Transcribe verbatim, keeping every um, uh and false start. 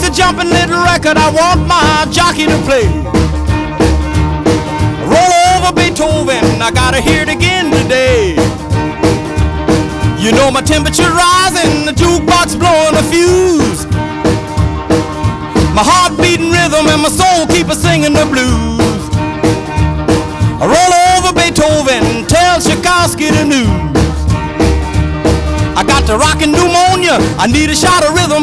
It's a jumping little record I want my jockey to play. Roll over Beethoven, I gotta hear it again today. You know my temperature rising, the jukebox blowing a fuse. My heart beating rhythm and my soul keep a singing the blues. I roll over Beethoven, tell Tchaikovsky the news. I got the rockin' pneumonia, I need a shot of rhythm